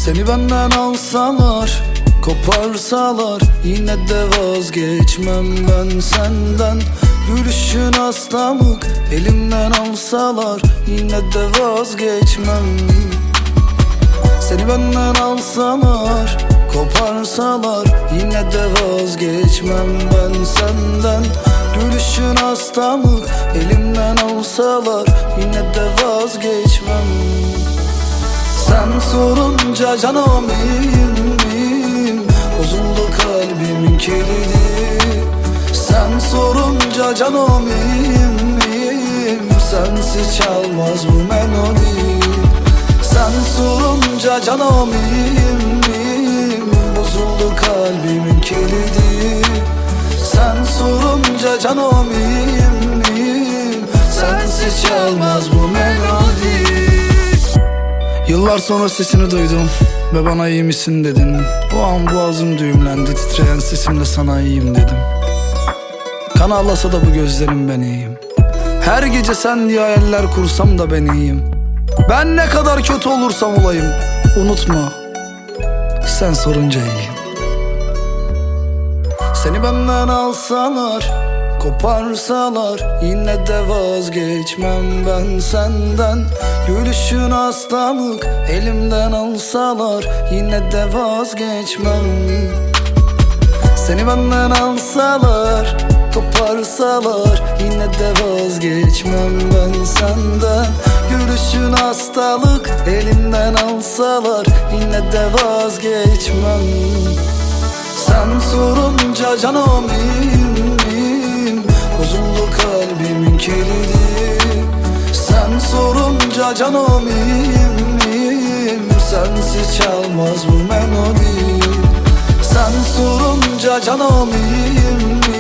Seni benden alsalar, koparsalar, yine de vazgeçmem ben senden. Gülüşün hastalık, elimden alsalar, yine de vazgeçmem. Seni benden alsalar, koparsalar, yine de vazgeçmem ben senden. Gülüşün hastalık, elimden alsalar, yine de vazgeçmem. Sen sorunca canım iyiyim, bozuldu kalbimin kilidi. Sen sorunca canım iyiyim, sensiz çalmaz bu melodi. Sen sorunca canım iyiyim, bozuldu kalbimin kilidi. Sen sorunca canım iyiyim, sensiz çalmaz bu melodi. Yıllar sonra sesini duydum ve bana iyi misin dedin. O an boğazım düğümlendi, titreyen sesimle sana iyiyim dedim. Kan ağlasa da bu gözlerim ben iyiyim. Her gece sen diye hayaller kursam da ben iyiyim. Ben ne kadar kötü olursam olayım, unutma, sen sorunca iyiyim. Seni benden alsalar, koparsalar, yine de vazgeçmem ben senden. Gülüşün hastalık, elimden alsalar, yine de vazgeçmem. Seni benden alsalar, koparsalar, yine de vazgeçmem ben senden. Gülüşün hastalık, elimden alsalar, yine de vazgeçmem. Sen sorunca canım iyiyim, bozuldu kalbimin kilidi. Sen sorunca canım iyiyim, sensiz çalmaz bu melodi. Sen sorunca canım iyiyim,